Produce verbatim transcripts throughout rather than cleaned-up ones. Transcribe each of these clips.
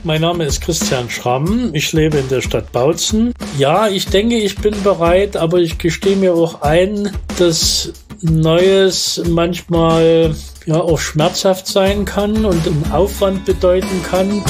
Mein Name ist Christian Schramm. Ich lebe in der Stadt Bautzen. Ja, ich denke, ich bin bereit, aber ich gestehe mir auch ein, dass Neues manchmal ja auch schmerzhaft sein kann und einen Aufwand bedeuten kann.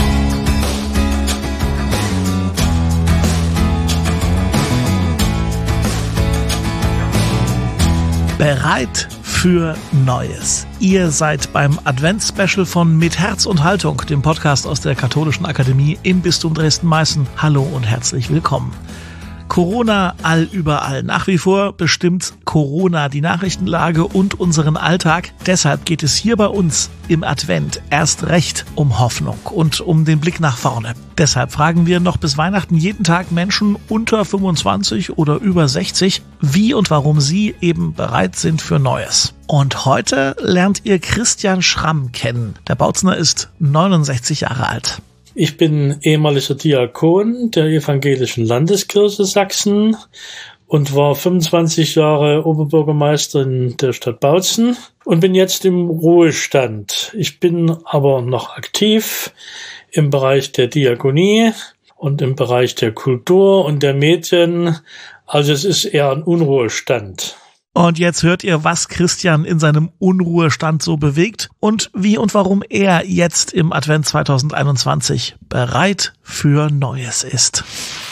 Bereit für Neues. Ihr seid beim Advents-Special von Mit Herz und Haltung, dem Podcast aus der Katholischen Akademie im Bistum Dresden-Meißen. Hallo und herzlich willkommen. Corona allüberall. Nach wie vor bestimmt Corona die Nachrichtenlage und unseren Alltag. Deshalb geht es hier bei uns im Advent erst recht um Hoffnung und um den Blick nach vorne. Deshalb fragen wir noch bis Weihnachten jeden Tag Menschen unter fünfundzwanzig oder über sechzig, wie und warum sie eben bereit sind für Neues. Und heute lernt ihr Christian Schramm kennen. Der Bautzener ist neunundsechzig Jahre alt. Ich bin ehemaliger Diakon der Evangelischen Landeskirche Sachsen und war fünfundzwanzig Jahre Oberbürgermeister in der Stadt Bautzen und bin jetzt im Ruhestand. Ich bin aber noch aktiv im Bereich der Diakonie und im Bereich der Kultur und der Medien. Also es ist eher ein Unruhestand. Und jetzt hört ihr, was Christian in seinem Unruhestand so bewegt und wie und warum er jetzt im Advent zwanzig einundzwanzig bereit für Neues ist.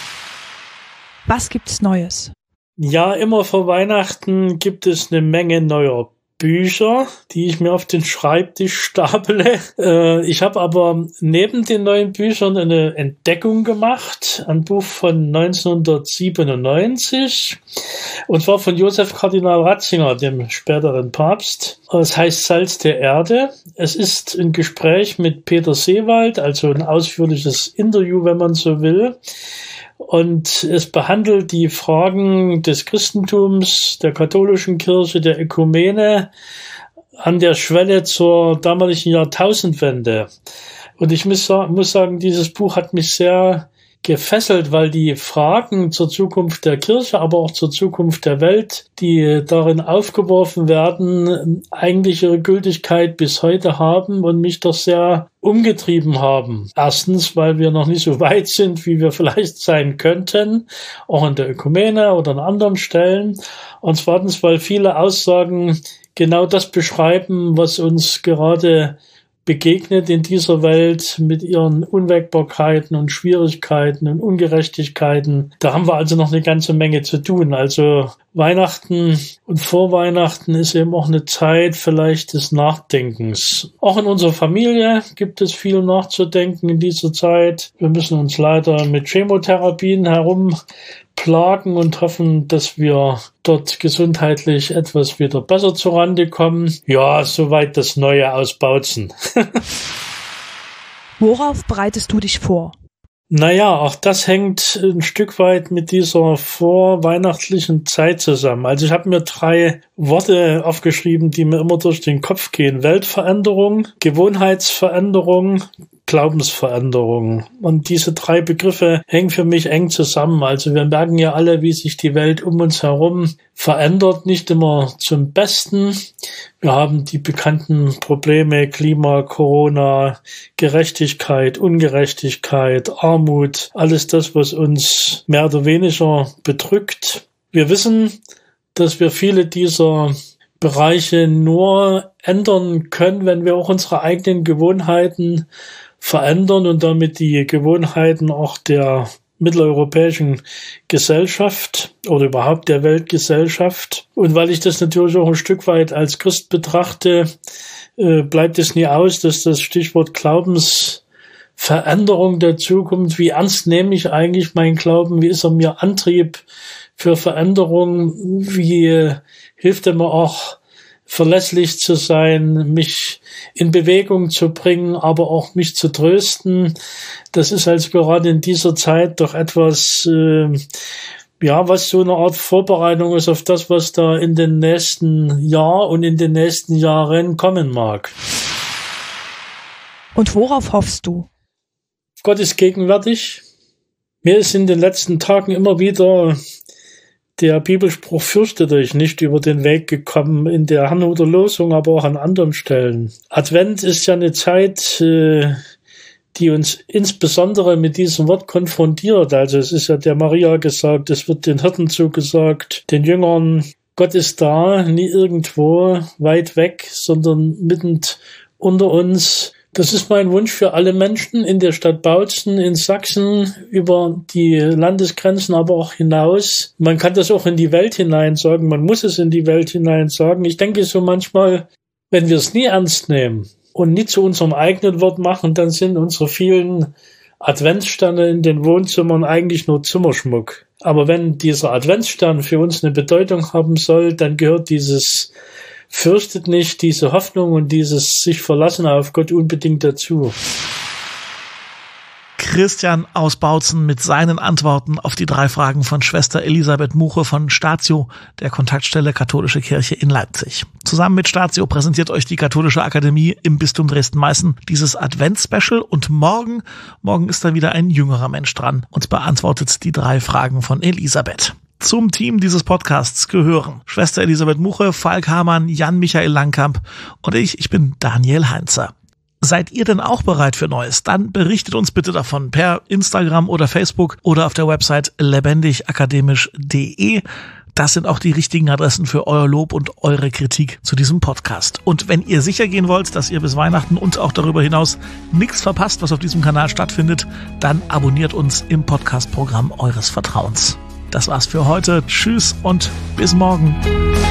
Was gibt's Neues? Ja, immer vor Weihnachten gibt es eine Menge neuer Bücher, die ich mir auf den Schreibtisch staple. Äh, ich habe aber neben den neuen Büchern eine Entdeckung gemacht, ein Buch von neunzehnhundertsiebenundneunzig, und zwar von Josef Kardinal Ratzinger, dem späteren Papst. Es heißt Salz der Erde. Es ist ein Gespräch mit Peter Seewald, also ein ausführliches Interview, wenn man so will. Und es behandelt die Fragen des Christentums, der katholischen Kirche, der Ökumene an der Schwelle zur damaligen Jahrtausendwende. Und ich muss sagen, dieses Buch hat mich sehr gefesselt, weil die Fragen zur Zukunft der Kirche, aber auch zur Zukunft der Welt, die darin aufgeworfen werden, eigentlich ihre Gültigkeit bis heute haben und mich doch sehr umgetrieben haben. Erstens, weil wir noch nicht so weit sind, wie wir vielleicht sein könnten, auch in der Ökumene oder an anderen Stellen. Und zweitens, weil viele Aussagen genau das beschreiben, was uns gerade begegnet in dieser Welt mit ihren Unwägbarkeiten und Schwierigkeiten und Ungerechtigkeiten. Da haben wir also noch eine ganze Menge zu tun. Also Weihnachten und vor Weihnachten ist eben auch eine Zeit vielleicht des Nachdenkens. Auch in unserer Familie gibt es viel nachzudenken in dieser Zeit. Wir müssen uns leider mit Chemotherapien herumplagen und hoffen, dass wir dort gesundheitlich etwas wieder besser zurande kommen. Ja, soweit das Neue aus Bautzen. Worauf bereitest du dich vor? Naja, auch das hängt ein Stück weit mit dieser vorweihnachtlichen Zeit zusammen. Also ich habe mir drei Worte aufgeschrieben, die mir immer durch den Kopf gehen. Weltveränderung, Gewohnheitsveränderung, Glaubensveränderung. Und diese drei Begriffe hängen für mich eng zusammen. Also wir merken ja alle, wie sich die Welt um uns herum verändert, nicht immer zum Besten. Wir haben die bekannten Probleme, Klima, Corona, Gerechtigkeit, Ungerechtigkeit, Armut, alles das, was uns mehr oder weniger bedrückt. Wir wissen, dass wir viele dieser Bereiche nur ändern können, wenn wir auch unsere eigenen Gewohnheiten verändern und damit die Gewohnheiten auch der mitteleuropäischen Gesellschaft oder überhaupt der Weltgesellschaft. Und weil ich das natürlich auch ein Stück weit als Christ betrachte, äh, bleibt es nie aus, dass das Stichwort Glaubensveränderung der Zukunft, wie ernst nehme ich eigentlich meinen Glauben, wie ist er mir Antrieb für Veränderung, wie hilft er mir auch verlässlich zu sein, mich in Bewegung zu bringen, aber auch mich zu trösten. Das ist also gerade in dieser Zeit doch etwas, äh, ja, was so eine Art Vorbereitung ist auf das, was da in den nächsten Jahr und in den nächsten Jahren kommen mag. Und worauf hoffst du? Gott ist gegenwärtig. Mir ist in den letzten Tagen immer wieder der Bibelspruch "Fürchte dich" nicht über den Weg gekommen in der Herrnhuter Losung, aber auch an anderen Stellen. Advent ist ja eine Zeit, die uns insbesondere mit diesem Wort konfrontiert. Also es ist ja der Maria gesagt, es wird den Hirten zugesagt, den Jüngern, Gott ist da, nie irgendwo weit weg, sondern mitten unter uns. Das ist mein Wunsch für alle Menschen in der Stadt Bautzen, in Sachsen, über die Landesgrenzen, aber auch hinaus. Man kann das auch in die Welt hinein sagen, man muss es in die Welt hinein sagen. Ich denke so manchmal, wenn wir es nie ernst nehmen und nie zu unserem eigenen Wort machen, dann sind unsere vielen Adventssterne in den Wohnzimmern eigentlich nur Zimmerschmuck. Aber wenn dieser Adventsstern für uns eine Bedeutung haben soll, dann gehört dieses Fürchtet nicht, diese Hoffnung und dieses sich verlassen auf Gott unbedingt dazu. Christian aus Bautzen mit seinen Antworten auf die drei Fragen von Schwester Elisabeth Muche von Statio, der Kontaktstelle Katholische Kirche in Leipzig. Zusammen mit Statio präsentiert euch die Katholische Akademie im Bistum Dresden-Meißen dieses Advents-Special und morgen, morgen ist dann wieder ein jüngerer Mensch dran und beantwortet die drei Fragen von Elisabeth. Zum Team dieses Podcasts gehören Schwester Elisabeth Muche, Falk Hamann, Jan-Michael Langkamp und ich, ich bin Daniel Heinzer. Seid ihr denn auch bereit für Neues? Dann berichtet uns bitte davon per Instagram oder Facebook oder auf der Website lebendigakademisch punkt de. Das sind auch die richtigen Adressen für euer Lob und eure Kritik zu diesem Podcast. Und wenn ihr sicher gehen wollt, dass ihr bis Weihnachten und auch darüber hinaus nichts verpasst, was auf diesem Kanal stattfindet, dann abonniert uns im Podcast-Programm eures Vertrauens. Das war's für heute. Tschüss und bis morgen.